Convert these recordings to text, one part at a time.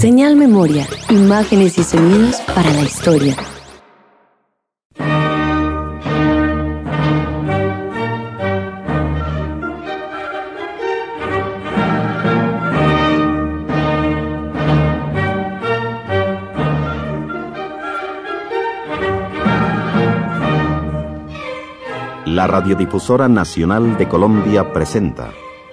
Señal Memoria, imágenes y sonidos para la historia. La Radiodifusora Nacional de Colombia presenta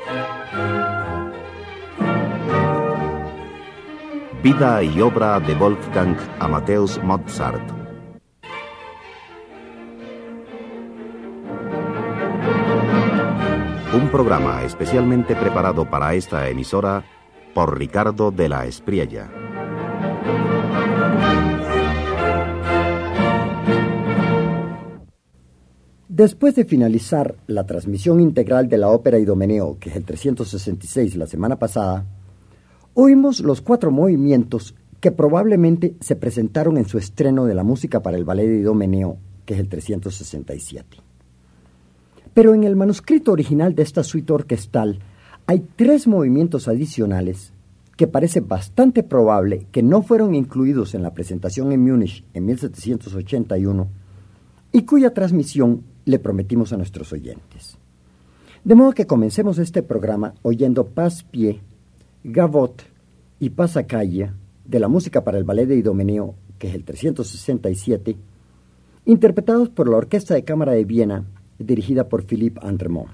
Vida y obra de Wolfgang Amadeus Mozart. Un programa especialmente preparado para esta emisora por Ricardo de la Espriella. Después de finalizar la transmisión integral de la ópera Idomeneo, que es el 366 la semana pasada, oímos los 4 movimientos que probablemente se presentaron en su estreno de la música para el ballet de Idomeneo, que es el 367. Pero en el manuscrito original de esta suite orquestal hay 3 movimientos adicionales que parece bastante probable que no fueron incluidos en la presentación en Múnich en 1781 y cuya transmisión le prometimos a nuestros oyentes. De modo que comencemos este programa oyendo Passe-Pied, Gavotte y Passacaglia de la música para el ballet de Idomeneo, que es el 367, interpretados por la Orquesta de Cámara de Viena, dirigida por Philippe Andremont.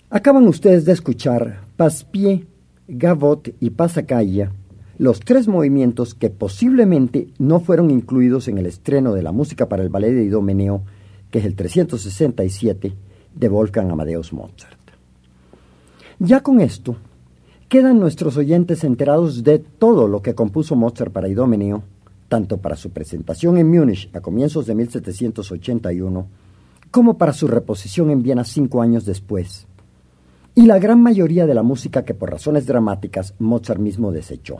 Acaban ustedes de escuchar Passe-Pied, Gavotte y Passacaglia, los tres movimientos que posiblemente no fueron incluidos en el estreno de la música para el ballet de Idomeneo, que es el 367 de Wolfgang Amadeus Mozart. Ya con esto, quedan nuestros oyentes enterados de todo lo que compuso Mozart para Idomeneo, tanto para su presentación en Múnich a comienzos de 1781, como para su reposición en Viena 5 años después, y la gran mayoría de la música que por razones dramáticas Mozart mismo desechó.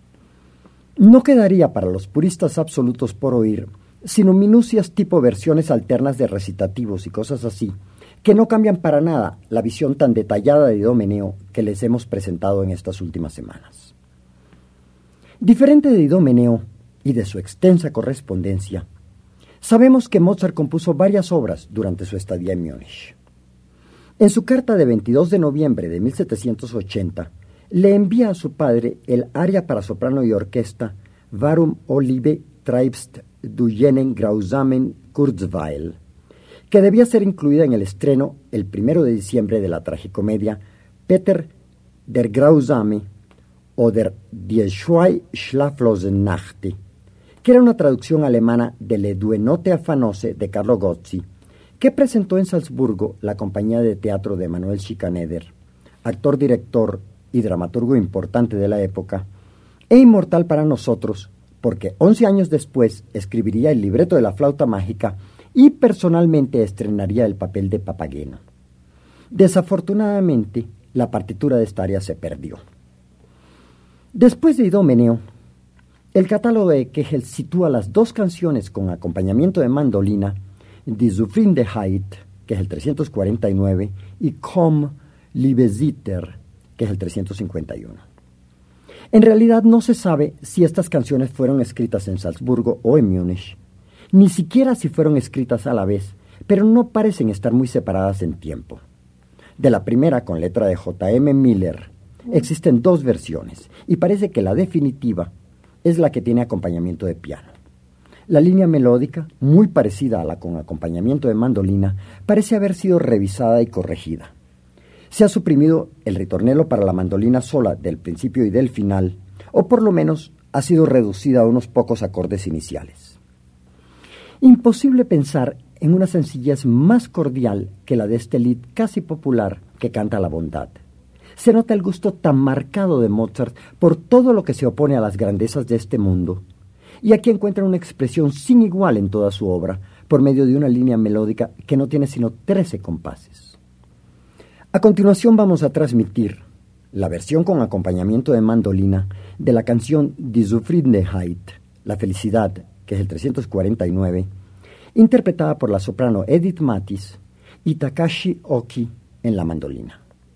No quedaría para los puristas absolutos por oír sino minucias tipo versiones alternas de recitativos y cosas así, que no cambian para nada la visión tan detallada de Idomeneo que les hemos presentado en estas últimas semanas. Diferente de Idomeneo y de su extensa correspondencia, sabemos que Mozart compuso varias obras durante su estadía en Múnich. En su carta de 22 de noviembre de 1780, le envía a su padre el aria para soprano y orquesta Warum, o Liebe, treibst du jenen grausamen Kurzweil, que debía ser incluida en el estreno el 1 de diciembre de la tragicomedia Peter der Grausame oder Die zwei schlaflosen Nächte, que era una traducción alemana de Le Due Note Affanose de Carlo Gozzi, que presentó en Salzburgo la compañía de teatro de Manuel Schikaneder, actor, director y dramaturgo importante de la época, e inmortal para nosotros, porque 11 años después escribiría el libreto de la flauta mágica y personalmente estrenaría el papel de Papageno. Desafortunadamente, la partitura de esta aria se perdió. Después de Idomeneo, el catálogo de Köchel sitúa las dos canciones con acompañamiento de mandolina, Die Zufriedenheit, que es el 349, y Komm, liebe Sitter, que es el 351. En realidad no se sabe si estas canciones fueron escritas en Salzburgo o en Múnich, ni siquiera si fueron escritas a la vez, pero no parecen estar muy separadas en tiempo. De la primera, con letra de J.M. Miller, existen dos versiones, y parece que la definitiva es la que tiene acompañamiento de piano. La línea melódica, muy parecida a la con acompañamiento de mandolina, parece haber sido revisada y corregida. Se ha suprimido el ritornello para la mandolina sola del principio y del final, o por lo menos ha sido reducida a unos pocos acordes iniciales. Imposible pensar en una sencillez más cordial que la de este lied casi popular que canta la bondad. Se nota el gusto tan marcado de Mozart por todo lo que se opone a las grandezas de este mundo, y aquí encuentra una expresión sin igual en toda su obra, por medio de una línea melódica que no tiene sino 13 compases. A continuación vamos a transmitir la versión con acompañamiento de mandolina de la canción Die Zufriedenheit, la felicidad, que es el 349, interpretada por la soprano Edith Mattis y Takashi Oki en la mandolina.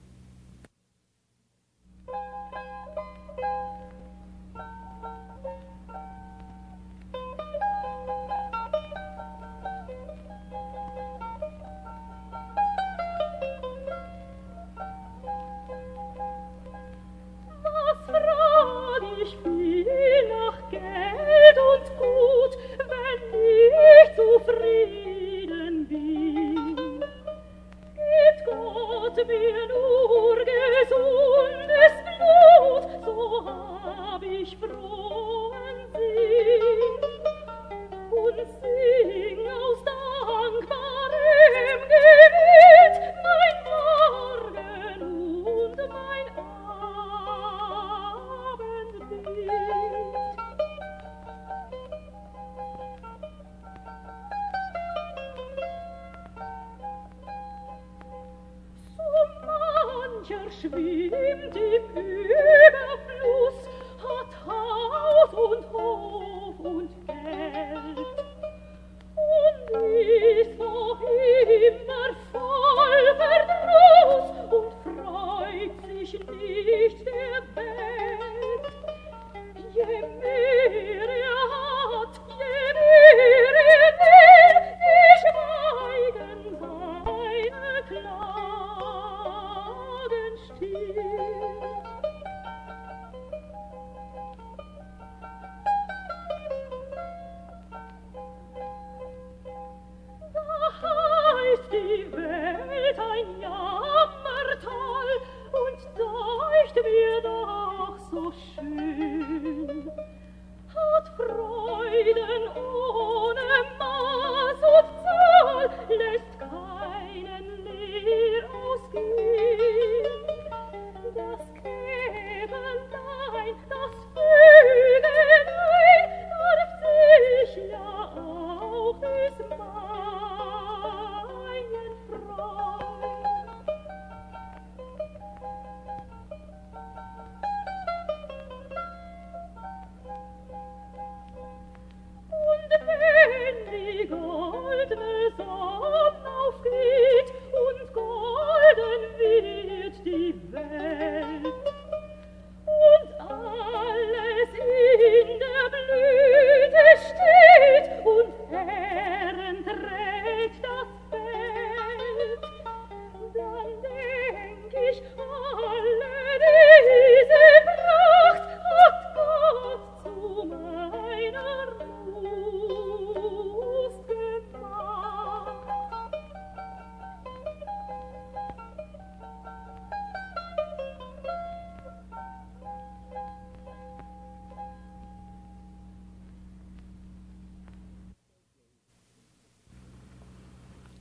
Schwimmt im Überfluss, hat Haus und Hof und Geld und ist noch immer voll Verdruss und freut sich nicht der Welt. Je mehr hat, je mehr will, die schweigen seine Klagen still.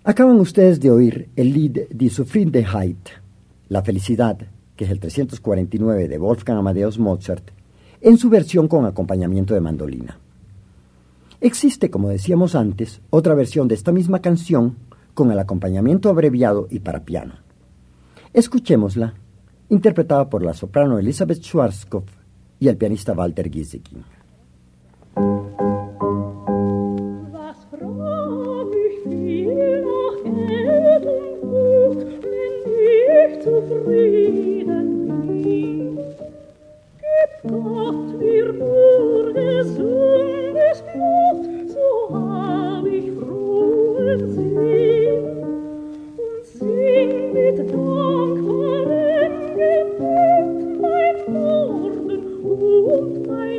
Acaban ustedes de oír el Lied Die Zufriedenheit, la felicidad, que es el 349 de Wolfgang Amadeus Mozart, en su versión con acompañamiento de mandolina. Existe, como decíamos antes, otra versión de esta misma canción con el acompañamiento abreviado y para piano. Escuchémosla, interpretada por la soprano Elisabeth Schwarzkopf y el pianista Walter Gieseking. Was frag ich viel nach Geld und Gut, wenn ich zufrieden bin? Gib Gott mir nur gesundes Blut, so hab ich frohen Sinn und sing mit dankbarem Gebet mein Morgen und mein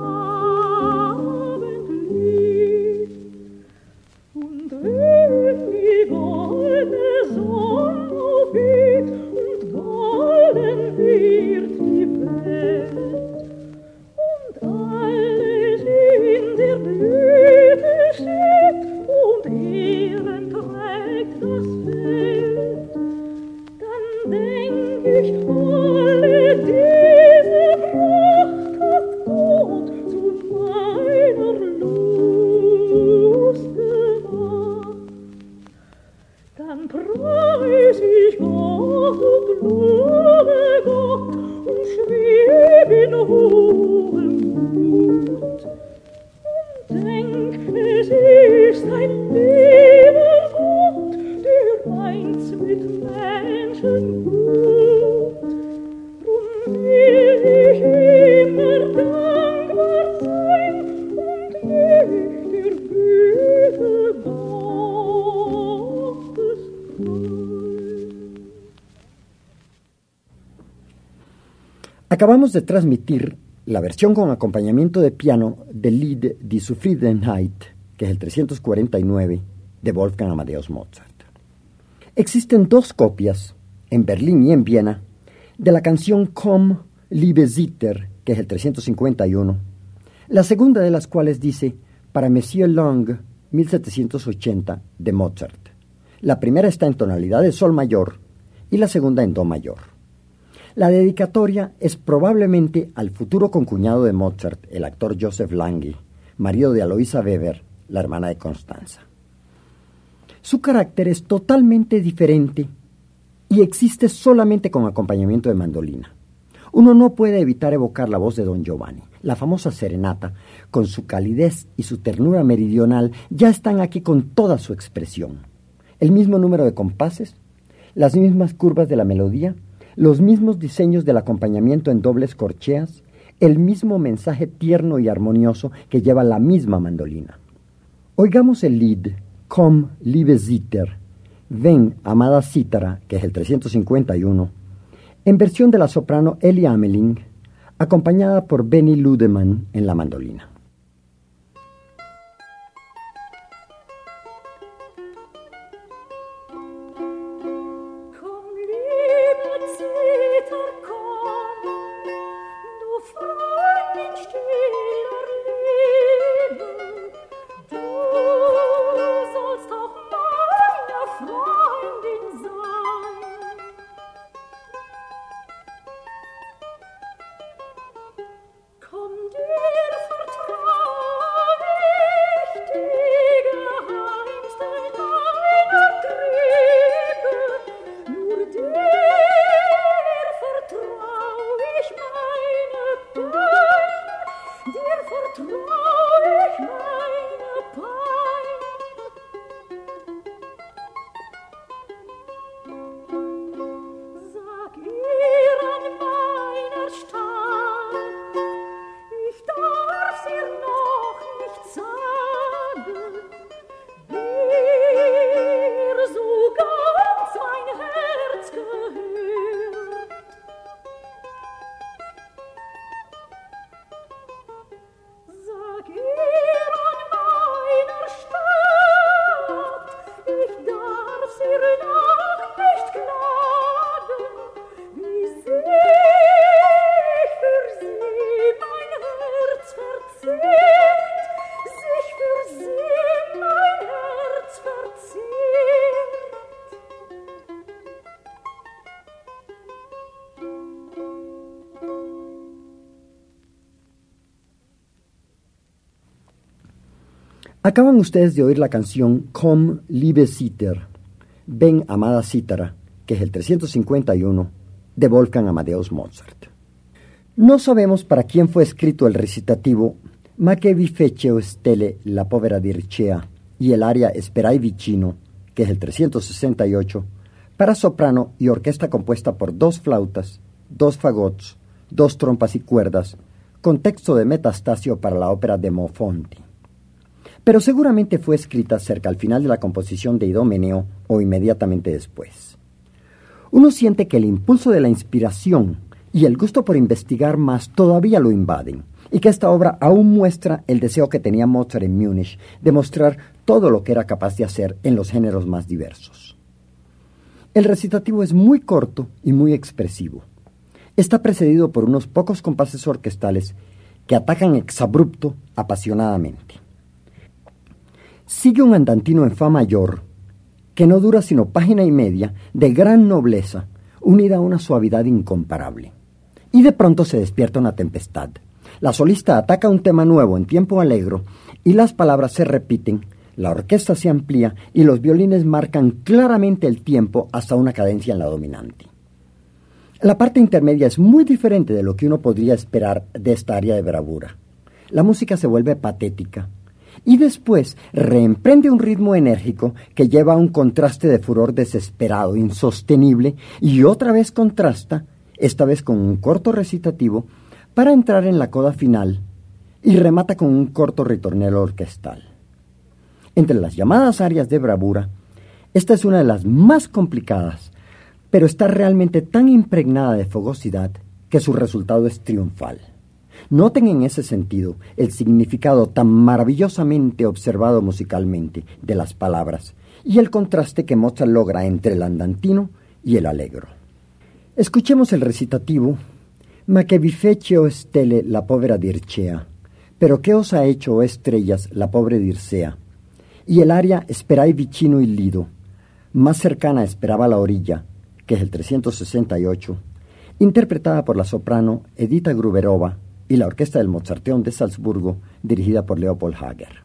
Abendlied. Und wenn die goldene Sonne aufgeht und golden wird die Welt und alles in der Blüte steht und Ehren trägt das Feld, dann denk ich, alle diese Pracht hat Gott zu meiner Lust gemacht. Dann preis ich Gott und lobe Gott und schweb in hohem Mut und denk, es ist ein lieber Gott, der meint's mit Menschen gut. Drum will ich immer dankbar sein und mich der Güte Gottes freuen. Acabamos de transmitir la versión con acompañamiento de piano del Lied Die Zufriedenheit, que es el 349 de Wolfgang Amadeus Mozart. Existen dos copias, en Berlín y en Viena, de la canción Komm, liebe Sitter, que es el 351, la segunda de las cuales dice para Monsieur Lang, 1780, de Mozart. La primera está en tonalidad de sol mayor y la segunda en do mayor. La dedicatoria es probablemente al futuro concuñado de Mozart, el actor Joseph Lange, marido de Aloisa Weber, la hermana de Constanza. Su carácter es totalmente diferente y existe solamente con acompañamiento de mandolina. Uno no puede evitar evocar la voz de Don Giovanni. La famosa serenata, con su calidez y su ternura meridional, ya están aquí con toda su expresión. El mismo número de compases, las mismas curvas de la melodía, los mismos diseños del acompañamiento en dobles corcheas, el mismo mensaje tierno y armonioso que lleva la misma mandolina. Oigamos el Lied Komm, liebe Sitter, Ven, amada cítara, que es el 351, en versión de la soprano Ellie Ameling, acompañada por Benny Ludemann en la mandolina. Komm dir vertraut Acaban ustedes de oír la canción Komm, liebe Cithar, Ven, amada cítara, que es el 351 de Wolfgang Amadeus Mozart. No sabemos para quién fue escrito el recitativo Ma che vi fece stelle la povera dircea y el aria Sperai vicino, que es el 368, para soprano y orquesta compuesta por 2 flautas, 2 fagots, 2 trompas y cuerdas, con texto de Metastasio para la ópera de Mofonti. Pero seguramente fue escrita cerca al final de la composición de Idomeneo o inmediatamente después. Uno siente que el impulso de la inspiración y el gusto por investigar más todavía lo invaden, y que esta obra aún muestra el deseo que tenía Mozart en Múnich de mostrar todo lo que era capaz de hacer en los géneros más diversos. El recitativo es muy corto y muy expresivo. Está precedido por unos pocos compases orquestales que atacan exabrupto apasionadamente. Sigue un andantino en fa mayor que no dura sino página y media, de gran nobleza, unida a una suavidad incomparable. Y de pronto se despierta una tempestad. La solista ataca un tema nuevo en tiempo alegro y las palabras se repiten, la orquesta se amplía y los violines marcan claramente el tiempo hasta una cadencia en la dominante. La parte intermedia es muy diferente de lo que uno podría esperar de esta aria de bravura. La música se vuelve patética y después reemprende un ritmo enérgico que lleva a un contraste de furor desesperado, insostenible, y otra vez contrasta, esta vez con un corto recitativo, para entrar en la coda final y remata con un corto ritornello orquestal. Entre las llamadas arias de bravura, esta es una de las más complicadas, pero está realmente tan impregnada de fogosidad que su resultado es triunfal. Noten en ese sentido el significado tan maravillosamente observado musicalmente de las palabras y el contraste que Mozart logra entre el andantino y el allegro. Escuchemos el recitativo Ma che vi fece, o stelle, la povera Dircea, pero ¿qué os ha hecho, oh estrellas, la pobre Dircea? Y el aria Sperai vicino il lido, más cercana esperaba la orilla, que es el 368, interpretada por la soprano Edita Gruberova y la orquesta del Mozarteum de Salzburgo, dirigida por Leopold Hager.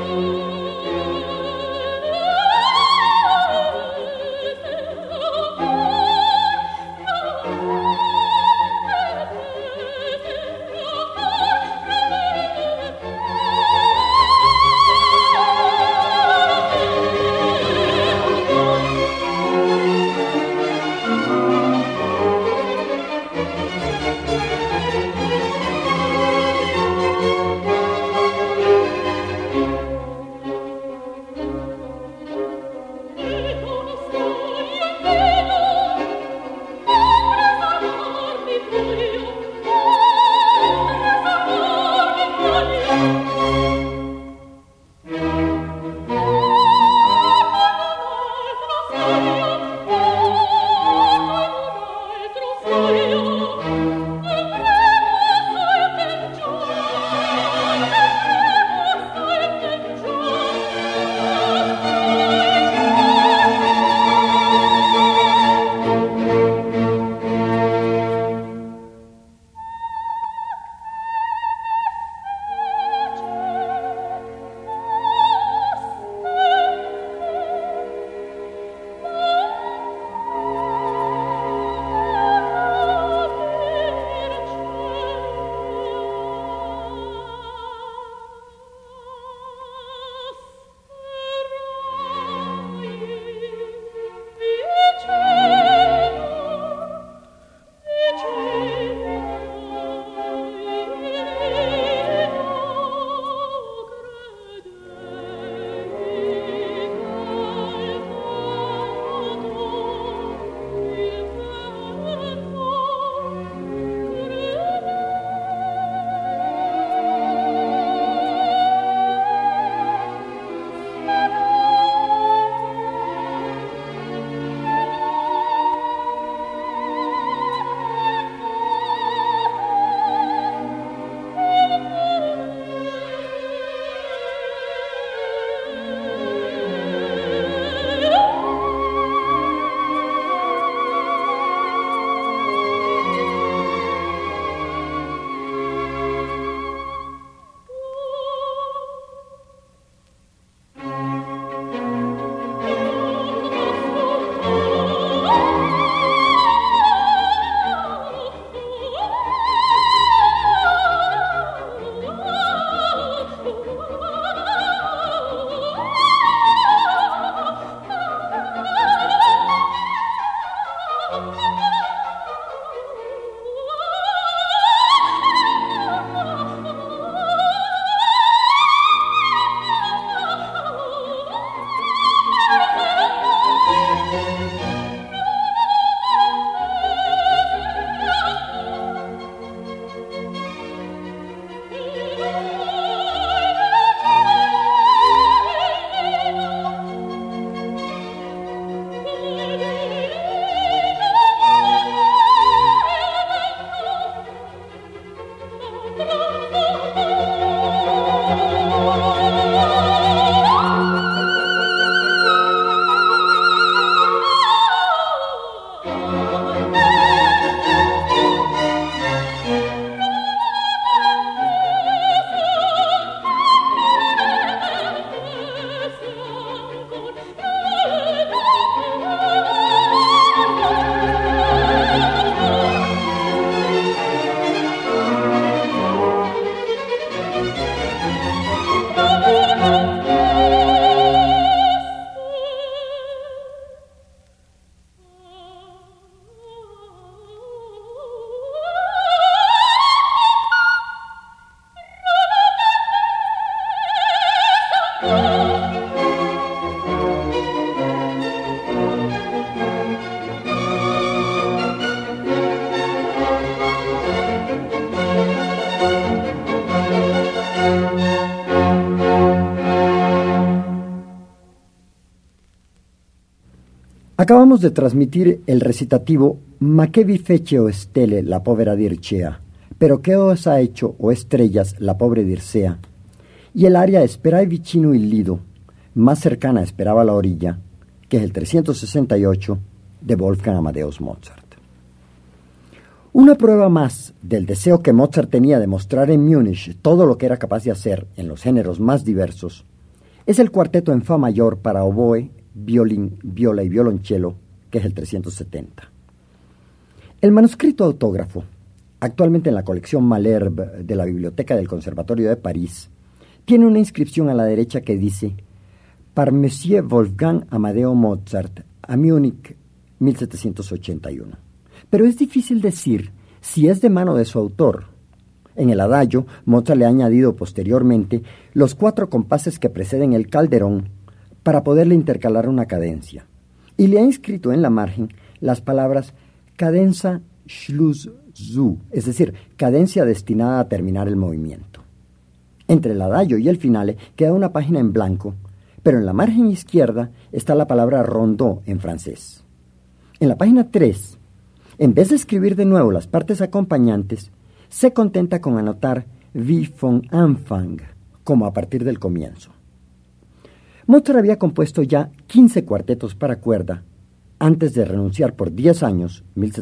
Acabamos de transmitir el recitativo Ma che vi fece o stelle la povera Dircea, pero che os ha hecho o estrellas la pobre Dircea, y el aria Sperai vicino il lido, más cercana esperaba la orilla, que es el 368 de Wolfgang Amadeus Mozart. Una prueba más del deseo que Mozart tenía de mostrar en Múnich todo lo que era capaz de hacer en los géneros más diversos es el cuarteto en fa mayor para oboe, violín, viola y violonchelo, que es el 370. El manuscrito autógrafo, actualmente en la colección Malherbe de la Biblioteca del Conservatorio de París, tiene una inscripción a la derecha que dice «Par Monsieur Wolfgang Amadeo Mozart, a Múnich, 1781». Pero es difícil decir si es de mano de su autor. En el adagio, Mozart le ha añadido posteriormente los 4 compases que preceden el calderón para poderle intercalar una cadencia, y le ha inscrito en la margen las palabras cadenza Schluss zu, es decir, cadencia destinada a terminar el movimiento. Entre el adagio y el finale queda una página en blanco, pero en la margen izquierda está la palabra rondeau en francés. En la página 3, en vez de escribir de nuevo las partes acompañantes, se contenta con anotar wie von Anfang, como a partir del comienzo. Mozart había compuesto ya 15 cuartetos para cuerda antes de renunciar por 10 años,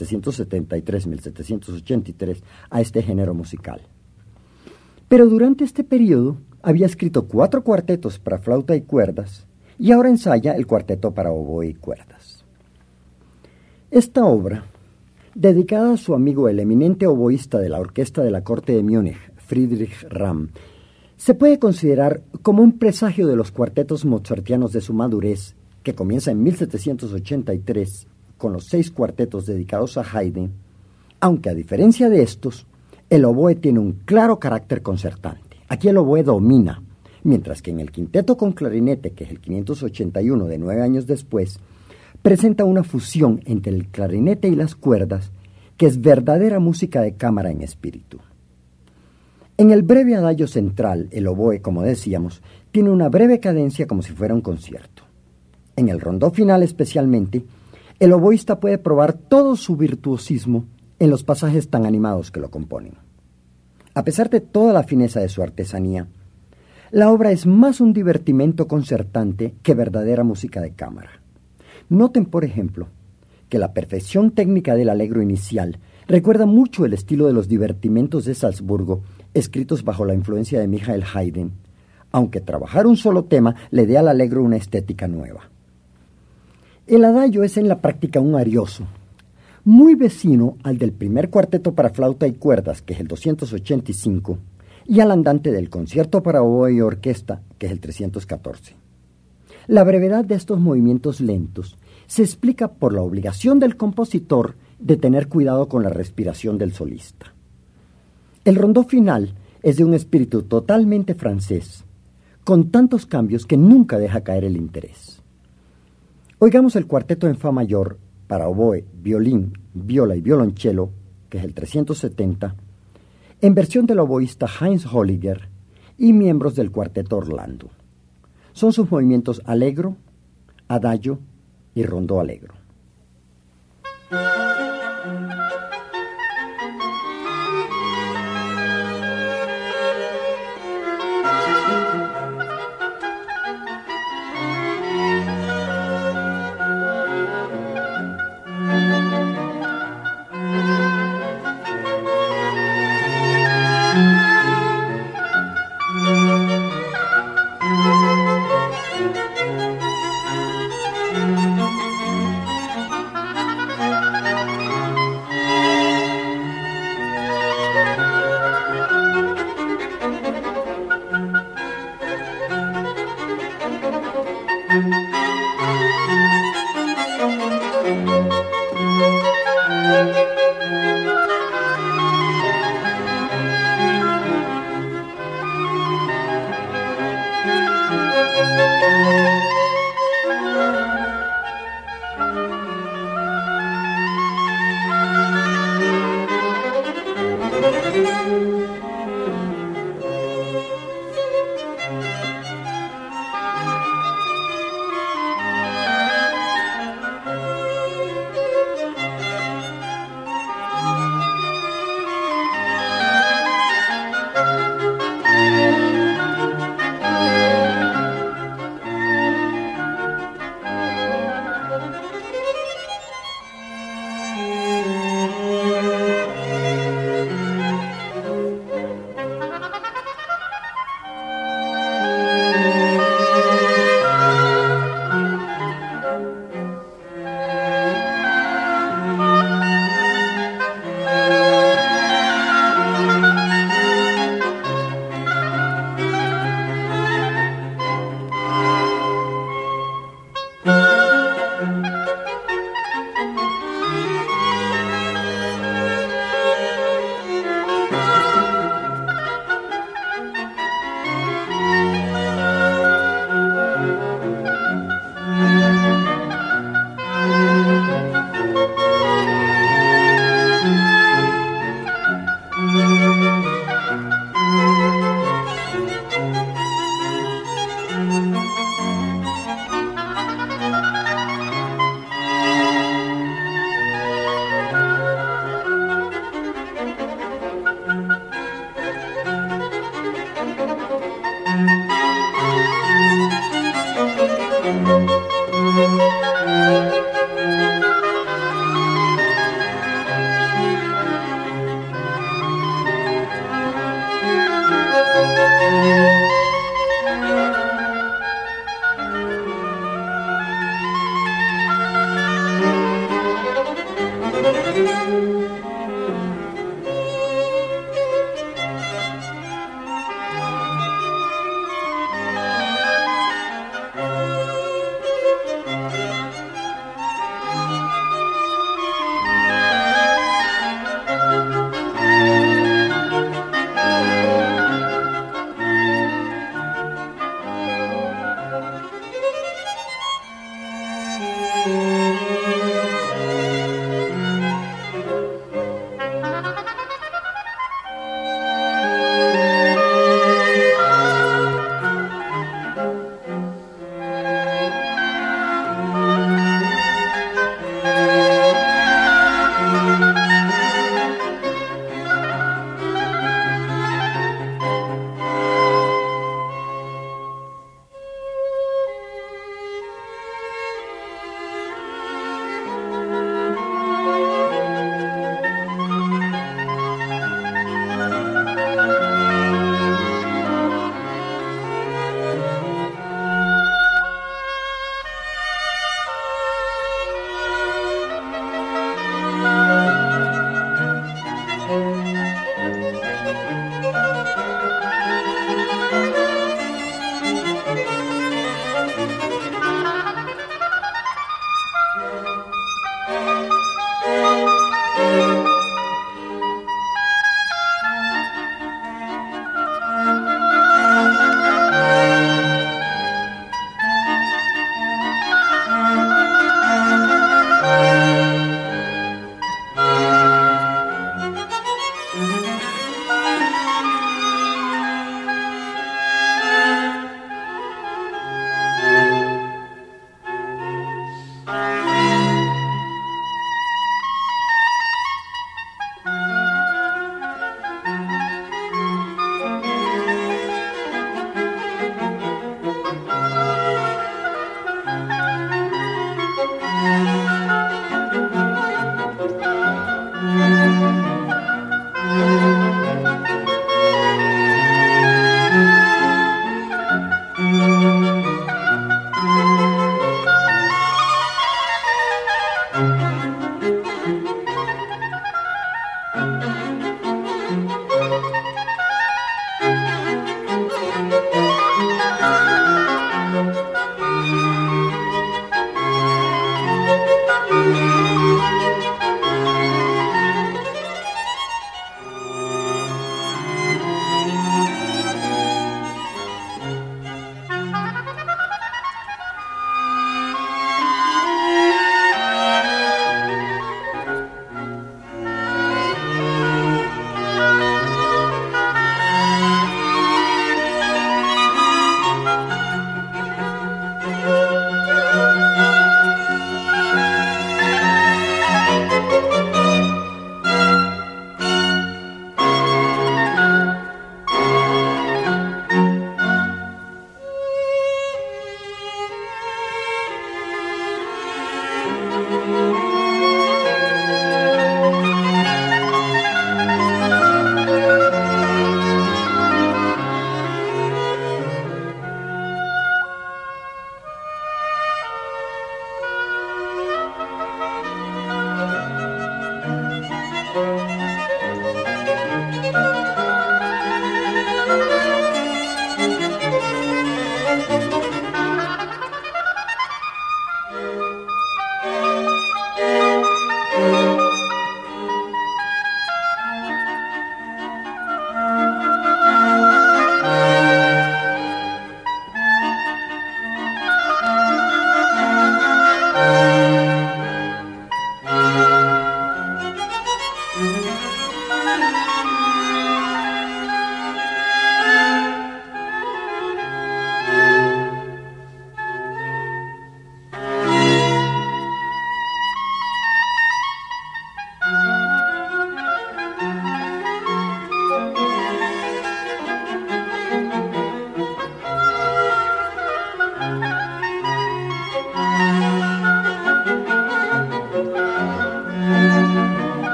1773-1783, a este género musical. Pero durante este periodo había escrito 4 cuartetos para flauta y cuerdas y ahora ensaya el cuarteto para oboe y cuerdas. Esta obra, dedicada a su amigo el eminente oboísta de la orquesta de la corte de Múnich, Friedrich Ramm, se puede considerar como un presagio de los cuartetos mozartianos de su madurez, que comienza en 1783 con los 6 cuartetos dedicados a Haydn, aunque a diferencia de estos, el oboe tiene un claro carácter concertante. Aquí el oboe domina, mientras que en el quinteto con clarinete, que es el 581 de 9 años después, presenta una fusión entre el clarinete y las cuerdas que es verdadera música de cámara en espíritu. En el breve adagio central, el oboe, como decíamos, tiene una breve cadencia como si fuera un concierto. En el rondó final especialmente, el oboísta puede probar todo su virtuosismo en los pasajes tan animados que lo componen. A pesar de toda la fineza de su artesanía, la obra es más un divertimento concertante que verdadera música de cámara. Noten, por ejemplo, que la perfección técnica del allegro inicial recuerda mucho el estilo de los divertimentos de Salzburgo, escritos bajo la influencia de Michael Haydn, aunque trabajar un solo tema le dé al allegro una estética nueva. El adagio es en la práctica un arioso, muy vecino al del primer cuarteto para flauta y cuerdas, que es el 285, y al andante del concierto para oboe y orquesta, que es el 314. La brevedad de estos movimientos lentos se explica por la obligación del compositor de tener cuidado con la respiración del solista. El rondó final es de un espíritu totalmente francés, con tantos cambios que nunca deja caer el interés. Oigamos el cuarteto en fa mayor para oboe, violín, viola y violonchelo, que es el 370, en versión del oboísta Heinz Holliger y miembros del cuarteto Orlando. Son sus movimientos allegro, adagio y rondó allegro.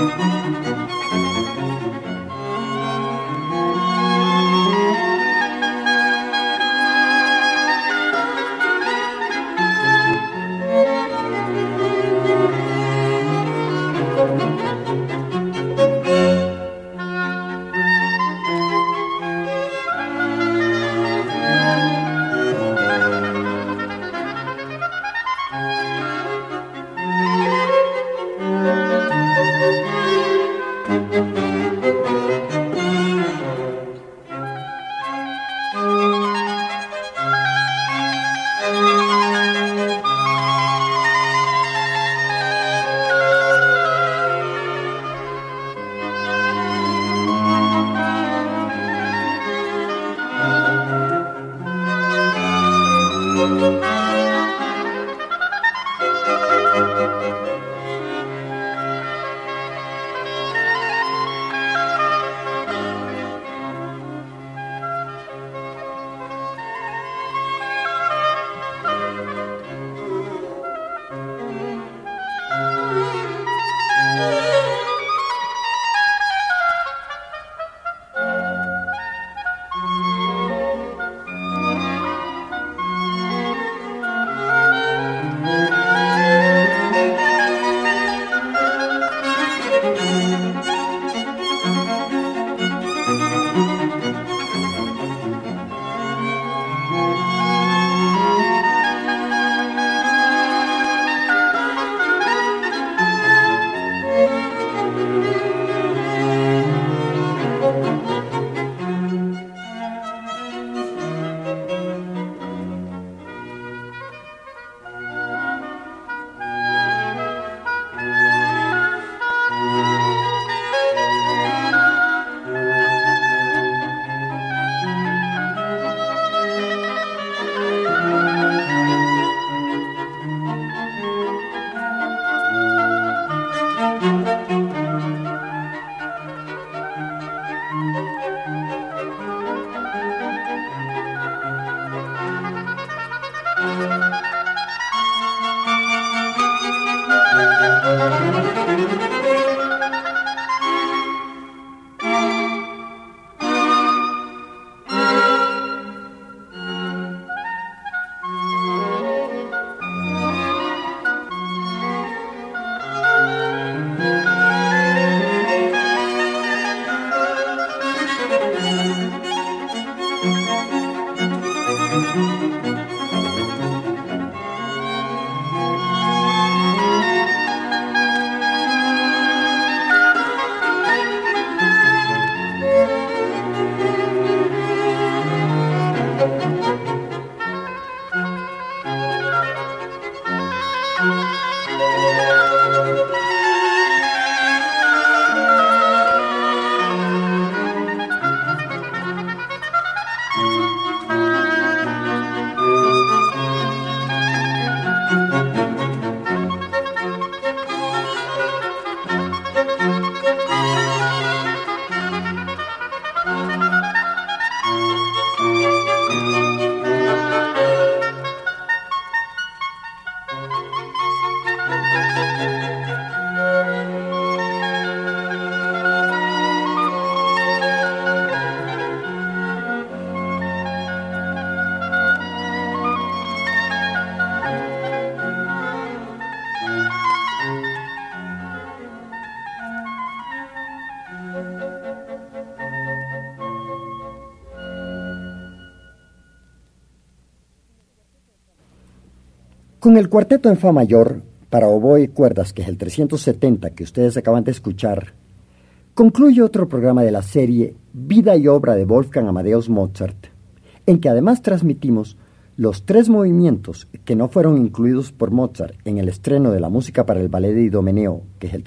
Con el cuarteto en fa mayor, para oboe y cuerdas, que es el 370 que ustedes acaban de escuchar, concluye otro programa de la serie Vida y obra de Wolfgang Amadeus Mozart, en que además transmitimos los 3 movimientos que no fueron incluidos por Mozart en el estreno de la música para el ballet de Idomeneo, que es el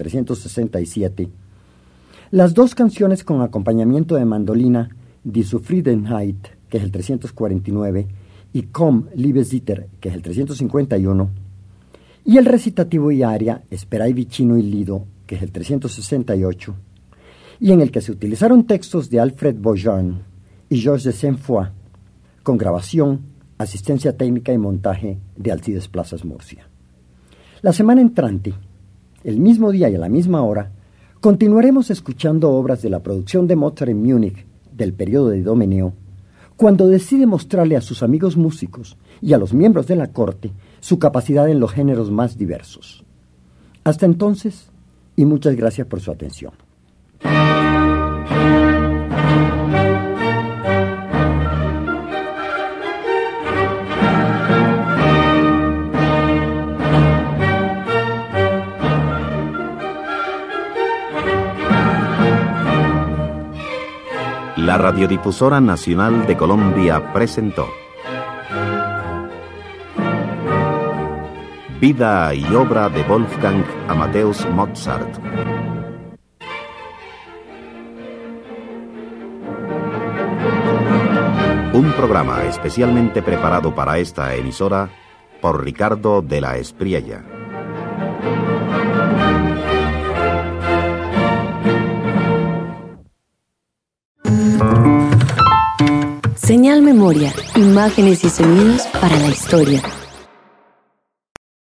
367, las 2 canciones con acompañamiento de mandolina, Die Zufriedenheit, que es el 349, y Komm, liebe Zither, que es el 351, y el recitativo y aria Sperai vicino il lido, que es el 368, y en el que se utilizaron textos de Alfred Bourgeon y Georges de Saint-Foy, con grabación, asistencia técnica y montaje de Alcides Plazas Murcia. La semana entrante, el mismo día y a la misma hora, Continuaremos escuchando obras de la producción de Mozart en Múnich del periodo de Idomeneo, cuando decide mostrarle a sus amigos músicos y a los miembros de la corte su capacidad en los géneros más diversos. Hasta entonces, y muchas gracias por su atención. La Radiodifusora Nacional de Colombia presentó Vida y obra de Wolfgang Amadeus Mozart. Un programa especialmente preparado para esta emisora por Ricardo de la Espriella. Señal Memoria, imágenes y sonidos para la historia.